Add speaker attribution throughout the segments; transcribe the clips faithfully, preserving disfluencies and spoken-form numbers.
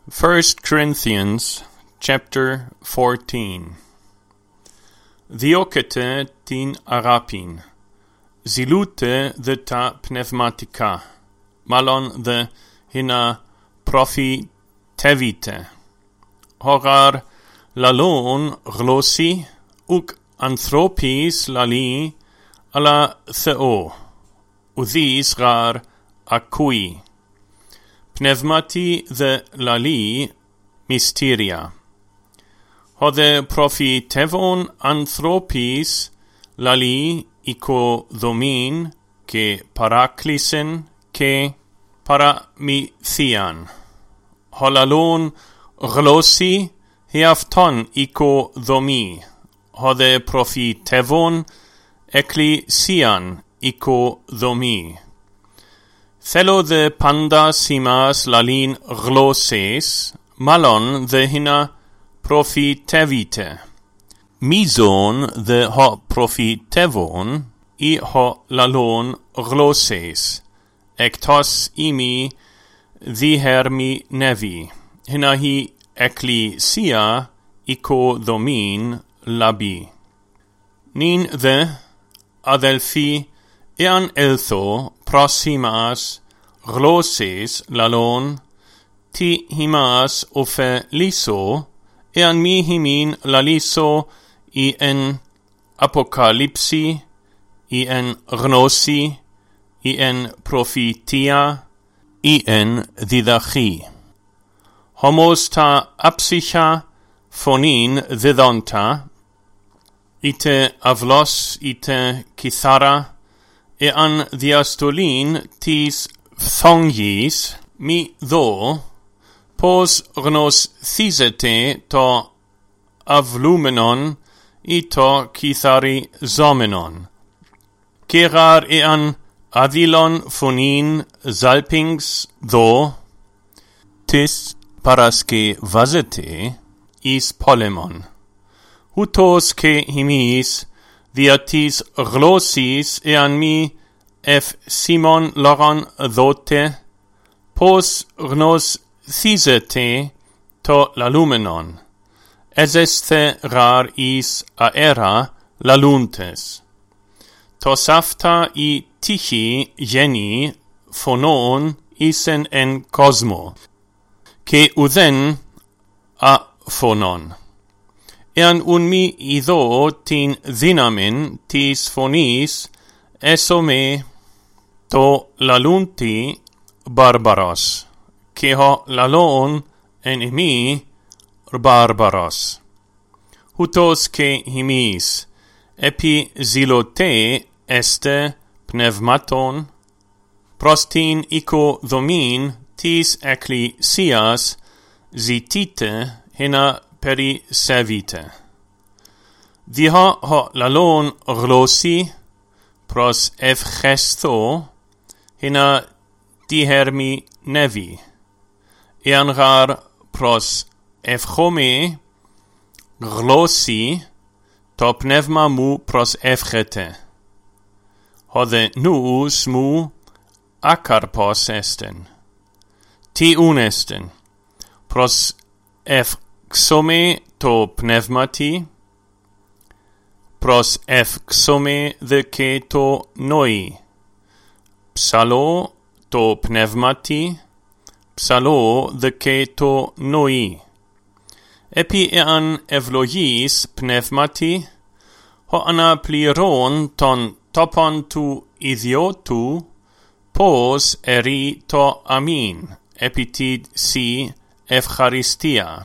Speaker 1: First Corinthians chapter fourteen. Διώκετε την αγάπην, ζηλούτε δε τα πνευματικά, μάλλον δε χινα προφητεύετε. Χωράρ λαλών γλώσσι, ουκ ανθρώπης λαλεί, αλλά Θεό, ουδείς γάρ ακούει. Πνεύματι δε λαλεί μυστήρια. Hodε προφητεύων ανθρώπης λαλεί οικοδομήν και παράκλησεν και παραμυθίαν. Χολαλών γλώσσι εαυτόν οικοδομή. Hodε προφητεύων εκκλησίαν οικοδομή. Θέλω δε πάντα σήμας λαλήν γλώσσες, μάλλον δε χινα προφητεύετε. Μίζον δε χω προφητεύων ή χω λαλών γλώσσες, εκτός ημί διχέρμη νεύει, χινα χι εκκλησία οικοδομήν λαμπή. Νυν δε, αδελφοί, εάν έλθω προς ημάς γλώσσες λαλών, τι ημάς ωφελήσω, εάν μη ημίν λαλήσω ή εν αποκαλύψη, ή εν γνώση, ή εν προφητεία, ή εν διδαχή. Όμως τα άψυχα φωνήν διδόντα, είτε αυλός είτε κιθάρα, εάν διαστολήν της φθόγγης μη δω, πως γνωσθίζεται το αυλούμενον ή το κιθαριζόμενον. Και γάρ εάν αδειλον φωνήν ζάλπιγς δω, τις παρασκευάζεται εις πόλεμον. Ούτως και ημείς δια της γλώσσης εάν μη ευσήμων λόγων δότε, πως γνωσθίζεται το λαλούμενον, εζεσθε γάρ εις αέρα λαλούντες. Τος αυτά η τύχη γένει φωνών ήσεν εν κόσμο, και ουδέν αφωνών. Εάν ουν μη ειδώ την δύναμιν της φωνής, έσομαι το λαλούντι μπάρμπαρος, και ο λαλών εν ημί μπάρμπαρος. Ούτως και ημείς, επί ζηλωτέ εστε πνευματών, προς την οικοδομήν της εκκλησίας ζητείτε χινα περισεβείτε. Διχα ο λαλών γλώσσι προς ευχαριστώ χινα διχέρμη νεύει. Εάν γάρ προς ευχόμαι γλώσσι, το πνεύμα μου προσεύχεται. Hodε νους μου άκαρπος εστεν. Τι ούν εστεν. Προσεύξομαι το πνεύματι, προσεύξομαι δε και το νόη. Ψαλώ το πνεύματι, ψαλώ δε και το νόη. Επί εάν ευλογείς πνεύματι, ο αναπληρών των τόπων του ιδιώτου, πως ερεί το αμήν, επί τη σι ευχαριστία.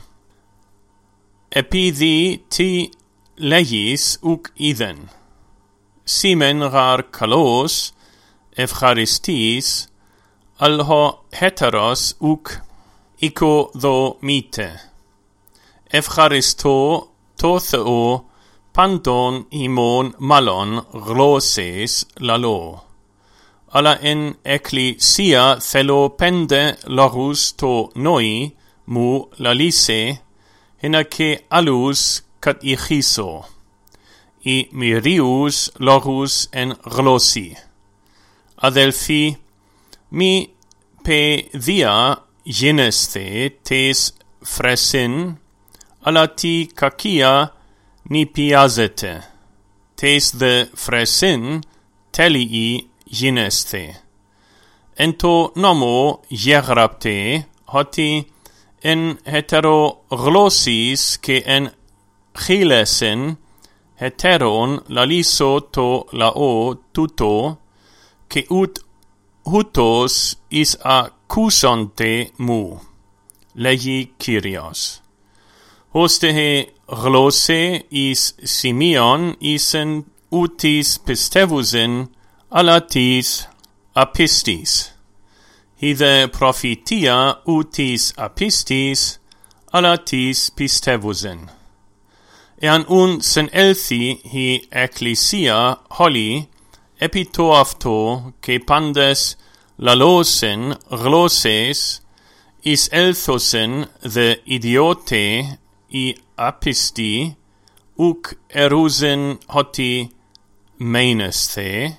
Speaker 1: Επειδή τι λέγεις ουκ είδεν. Σήμεν γάρ καλός ευχαριστής, αλχο heteros ουκ οικοδομείτε. Ευχαριστώ το Θεό πάντων ημών μάλλον γλώσσες λαλώ. Αλλά εν εκκλησία θέλω πέντε λόγους το νόη μου λαλήσε, χινα και άλλους κατηχήσω, ή μυρίους λόγους εν γλώσσι. Αδελφοί, μη παιδεία ginesthe tes fresin, alla ti kakia ni piazete, tes the fresin telii ginesthe. Ento nomo gierapte, hoti en heteroglossis ke en chilesen, heteron laliso to lao tuto, ke ut hutos is accusante mu, legi Kyrios. Hoste he glose is Simeon isen utis pistevusin alatis apistis. Hithe prophetia utis apistis alatis pistevusin. Ean un sen elthi hi ecclesia holi epitoafto ke pandes lalosen gloses is elthosen the idiote I apisti uc erusen hoti menesthe.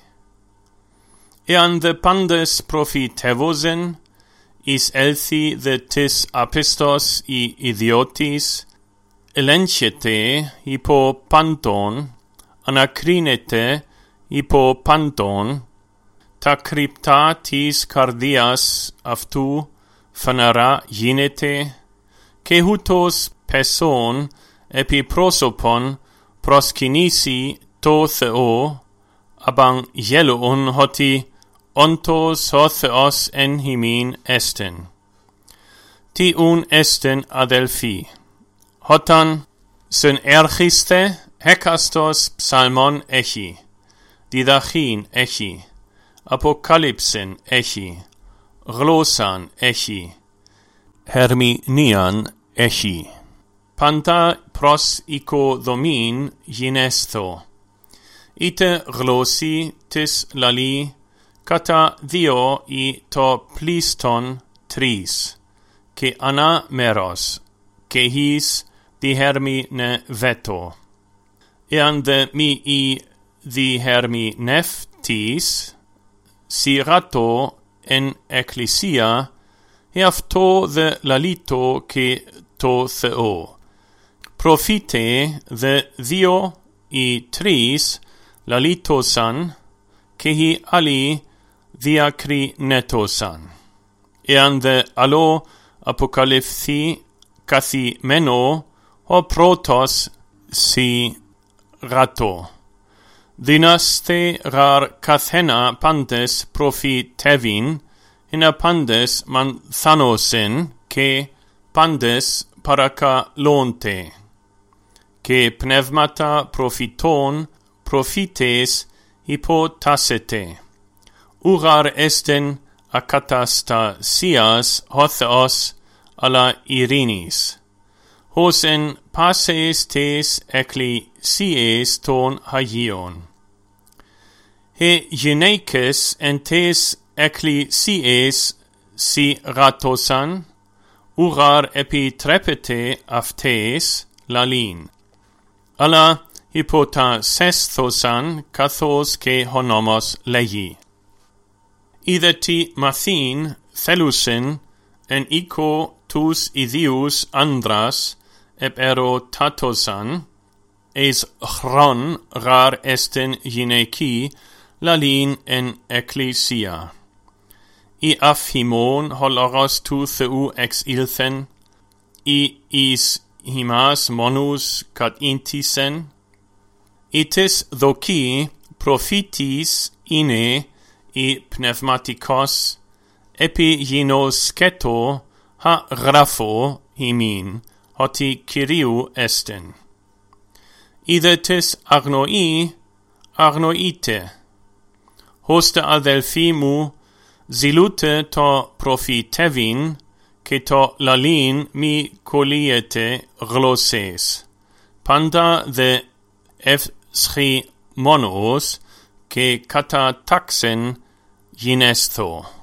Speaker 1: Ean the pandes profitevosen is elthi the tis apistos I idiotis elentiete hypo panton, anacrinete hypo panton, ta cryptatis cardias aftu phanara ginete, che hutos peson epi prosopon proskinisi to theo, abang yeloon hoti ontos hotheos en himin esten. Ti un esten adelphi. Hotan sen erchiste hekastos psalmon echi, didachin echi, apocalypsen echi, glosan echi, herminian echi. Panta pros ico domin ginestho. Ite glosi tis lali, kata dio I to pliston tris, ke ana meros, ke his di hermi ne veto. Ean de mi I di hermi neftis, si rato en ecclesia, heafto de lalito ke to theo. Profite de dio I tris lalitosan, ke hi ali diacri netosan. Ean de alo apocalypthi kathi meno, ho protos si rato. Dinaste rar kathena pantes profitevin, hina pandes man thanosen, ke pandes paraka lonte, ke pneumata profiton profites hypotasete. Urar esten akatastasias hotheos alla Irinis. Hos en passes tes ecclesies ton hagion. He geneikes en tes ecclesies si ratosan, urar epi trepete aftes lalin. Alla hypotasesthosan kathos ke honomos legi. Ide ti mathin thelusin en ico tus idius andras ep ero tatosan, eis chron rar esten gineki lalin en ecclesia. I afhimon holoros tu theu ex ilthen, I is himas monus cat intisen, itis doci profitis ine I pneumatikos, epi ginos sketo ha grafo himin, hoti Kyriou esten. Ide tis agnoi, agnoite. Hoste adelphimu, zilute to profitevin, ke to lalin mi coliete gloses. Panda de efschi monos, ke kata taxen ginestho.